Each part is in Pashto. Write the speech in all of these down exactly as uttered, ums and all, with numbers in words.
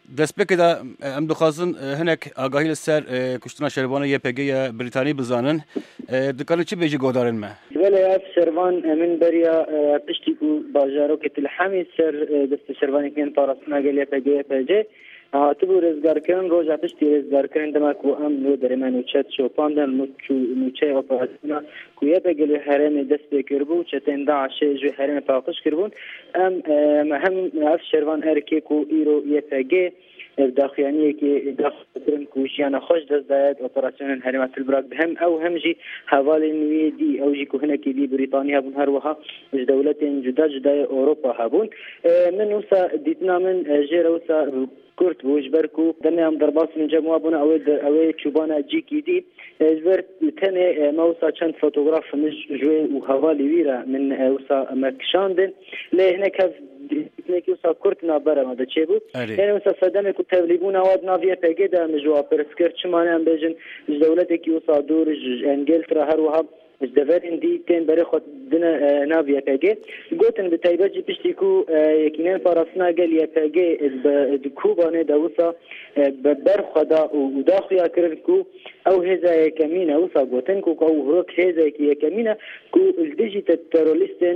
دەست پێ کەدا ئەم دخوازن هەنێک ئاگاهی لەسەر کوشتنا شەروانە یە پێ گەیە بریتانی بزانن دکارن چی بێژی گۆدارن me ولی اف شروان من بریا پشتی کو باجارو که تلحمی سر دست شروانی کن پاراسنا گل یە پێ گە یە پێ جێ هاتبوو رێزگارکردن ڕۆژا پشتی رێزگارکردن دەما کو ئەم لۆ دەرەمە نوچەت شۆپاندن نوچەی ئۆپەراسیۆنا کو یە پێ گەلی هەرێمی دەست پێ کردبوو چەتێن داعشێ ژێ هەرێمی پاقش کردبوون ئەم هەم ئەف شەروان هەرکێک و ئیرۆ یە پێ گێ داخیانیەکی داخلکردن کو ژیانە خۆش دەستدایەت ئۆپەراسیۆنên هەرێما تلبراک بهم ئەو هەمژی هەواڵی نوێ دی ئەوژی کو هەنێکی دی بریتانی هەبوون هەروەها ji دەولەتên cuda cudayê Ewropa hebûn min wisa dîtina min jêra wisa Kurt bû ji ber ku demê em derbasên cem wa bûne ew ew çûbana cîkî dî ji ber tenê me wisa çend fotograf min ji wê û hevalê wî re min wisa me kişandin lê hinek hev nekî wisa Kurt navbera me de çêbû yani wisa sedemê ku tevlîbûna wa di nav yê pê gê de min ji wa pirskir çimane em bêjin ji dewletekî wisa dûr ji Engîltere her wiha ji deverên dî tên berê xwe dine nav yê pê gê gotin bi taybet jî piştî ku yekînên parastina gel yê pê gê di Kubanê de wisa bi ber xwe da û daxuya kirin ku ew hêza yekemîn e wisa gotin ku ew hirok hêzekî yekemîn e ku li dijî terorîstên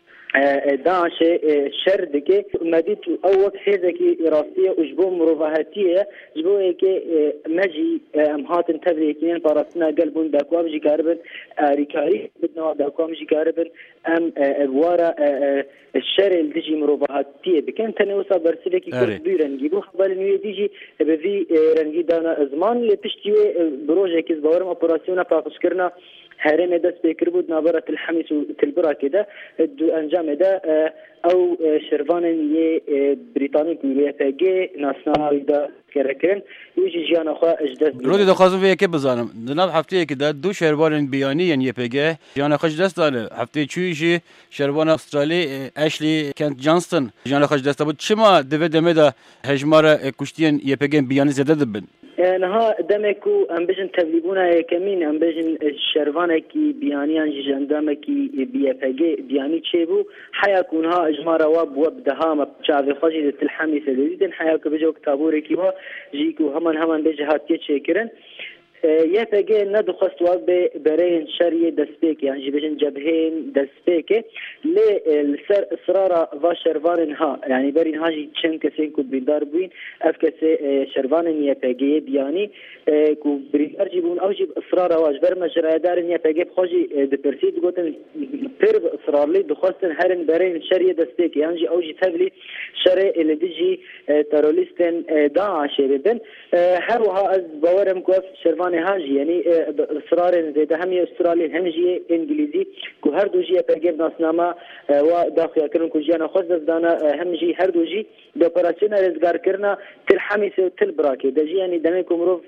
داعشê şer dike medît ew wek hêzekî rastiye û ji bo mirovahetiye ji bo yekê me jî em hatin tevlîyekînên parastina gel bûn dakwam jî karibin erîkarî bidnewa dakwam jî karibin em wara şerê li dijî mirovahetiye bikin tenê wisa bersivekî Kurd dû rengî bû hevalên wê dî jî bi vî rengî dana ziman lê piştî wê bi rojekî ji bawerim operasyona paqijkirina herêmê dest pê kiribû di navbera Tilhemîs û Tilbirakê de du encamê de ew şervanên yê Brîtanîk û yê pê gê nasnavî de kerekirin wî jî jiyana xwe ji dest Rodî dixwazim vê yekê bizanim di nav hefteyekî de du şervanên biyanî yên yê pê gê jiyana xwe ji dest dane heftê çûyî jî şervana Astralî Ashley Kent Johnston jiyana xwe ji dest dabû çima divê demê de hejmara kuştiyên yê pê gên biyanî zêde dibin نها دمك ام بجن تبليبونا كمين ام بجن شرفانكي بيانيان جندامكي بيفاجي بياني تشيبو حيكونها اجمار واب وبدها ما تشافي خجي تلحمي سديدن حياك بجو كتابوركي وا جيكو همان همان بجهات تشكرن یه پگه ندخست و به برای شریع دستپیک یعنی جبهن جبهن دستپیک لی سر اصرار و شروان ها یعنی برین هاجی چند کسی کو بیدار بین اف کسی شروان یه پگه بیانی کو بیدار جیبون او جیب اصرار واج بر مجرای دارن یه پگه بخوجی دپرسید گوتن پر اصرارلی دخستن هرن برای شریع دستپیک یعنی او جی تبلی شریع الدیجی تروریستن داعش ببن هر وها از باورم کو شروان هاجي يعني اصرار زي همي استرالي همجي انجليزي كو هر دوجي پرگير ناسنامه و داخل كرن كو جانا خود دانا همجي هر دوجي د اپراسيون رزگار کرنا تل حميس تل براكي دجي يعني دمي کومروف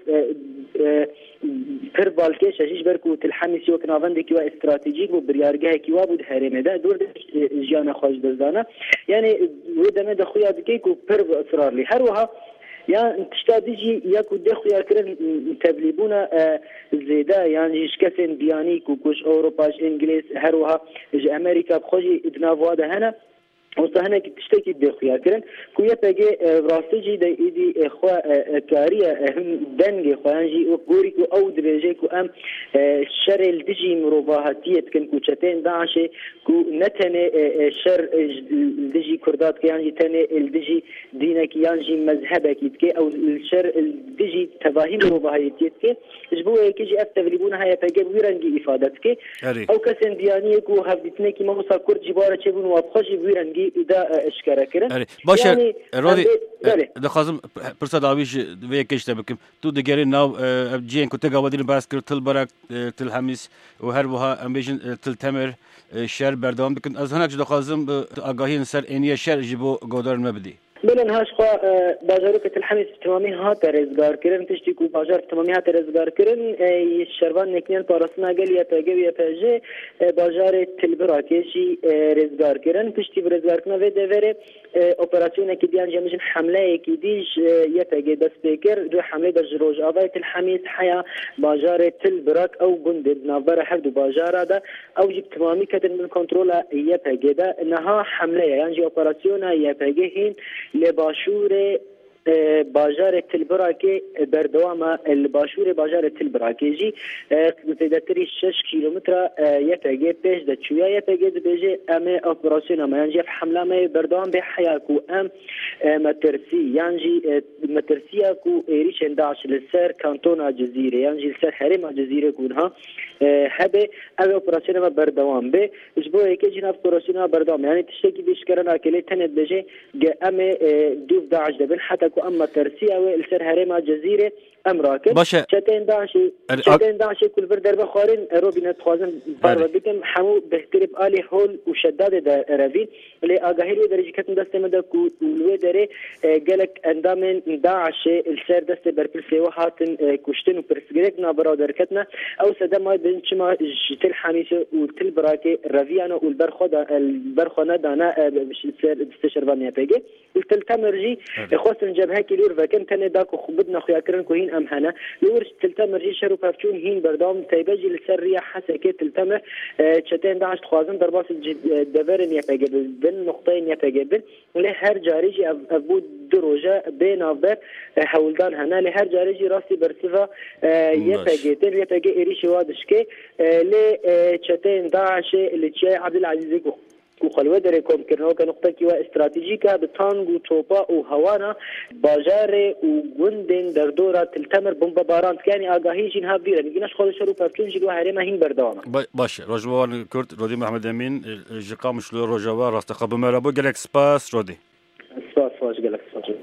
پر بالکه شش برکو تل حميس و کناوند کی و استراتیجیک و بریارگه کی و بود هرمه ده دور جانا خود دانا يعني و دمه د خويا دکی کو پر اصرار لي هر وها یا تشتادیجی یا کو دخو یا کرن تبلیبونا زیدا یعنی شکسن بیانی کو کوش اوروپاش انگلیس هر وها امریکا بخوجی ادناوا ده هنا وصهنا تشتكي دخيا كرن كويا بيجي راستجي دي ايدي اخوا كاريا هم دنجي خوانجي وغوري كو او درجه كو ام شر الدجي مروباهاتيه كن كو چتين داعش كو نتنه شر الدجي كردات كيانجي تنه الدجي دينك يانجي مذهبك كي او الشر الدجي تفاهيم مروباهاتيه كي جبوه كيجي افتغلبون هيا بيجي ويرنجي افادتك او كسن ديانيه كو هبتنه كي موسا كرد جباره چبون وابخشي ويرنجي اذا اشكره كرن باشه رودي دخازم پرسا داویش وی کشته بکم تو دگری ناو جین کوته گاودین باس کر تل برک تل حمیس و هر وها امبیشن تل تمر شهر بردام بکن از هناك دخازم آگاهی سر اینیه شهر جبو گودار مبدی بلن هاش خوا بازارو که تلحمیس تمامی ها ترزگار کرن تشتی کو بازار تمامی ها ترزگار کرن شروان نکنین پاراسنا گل یا پاگه یا پاجه بازار تلبراکشی رزگار کرن تشتی برزگار کنه و دوره اپراسیون که دیان جمعشن حمله که دیش یا پاگه دست بکر دو حمله در جروج آوای تلحمیس حیا بازار تلبراک او گند نابر هر دو بازار ده او جب تمامی کتن من کنترل یا پاگه ده انها حمله یعنی اپراسیون یا پاگه هین لباشور باجار تلبراكي بردوام الباشور باجار تلبراكي جي زيادتري شش كيلومتر يفاجئ بيش دتشويا يفاجئ بيجي ام اوبراسيون ما ينجي في حمله ما بردوام بحياكو ام مترسي ينجي مترسياكو ريش داعش للسر كانتون الجزيره ينجي السر حرم الجزيره كونها هبه او اوبراسيون ما بردوام به اسبوع هيك جينا اوبراسيون بردوام يعني تشتكي بيشكرنا كلي تنت بيجي ام دوف داعش دبن حتى كو ام ترسيا والسر حرم الجزيره امراكن باشا شتين داعشي شتين داعشي كل بردر بخارين روبينا تخوازن بار بكم حمو بهترب آلي هول وشداد درافين اللي آگاهی درجه کتن دست مده کو ولوی داره گلک اندامن داعش السر دست برپرسی و هاتن کشتن و پرسگرک نابرادر کتنا او سده ما بین چما جتل حمیس و تل براکه رویانه و البرخود البرخونه دانا دست شربانیه پیگه التل تمرجی خواستن جبهه کلور وکن تنه داکو خوبدنا خویاکرن کو هین امهنه لورش تل تمرجی شرو پرچون هین بردام تایبجی لسر ریا حسکه تل تمر چتین داعش خوازن درباس دورن یه پیگه بن نقطين يتجبن لهر جاريجي ابو دروجه بين افبر حولدان هنا لهر جاريجي راسي برسفا يتجتن يتجي اريش وادشكي ل چتين داعش اللي تشي عبد العزيز وخلوه در کوم کرنو که نقطه کی و استراتژیکا به تانگ و توپا و هوانا باجار و گوندن در دورا تلتمر بمب باران یعنی آگاهی جین ها بیرن گینش خودش رو پرتون جلو هرما هین بردانا باشه رجوان کرد رودی محمد امین جقام شلو رجوا راست خب مرابو گلک سپاس رودی سپاس واش گلک سپاس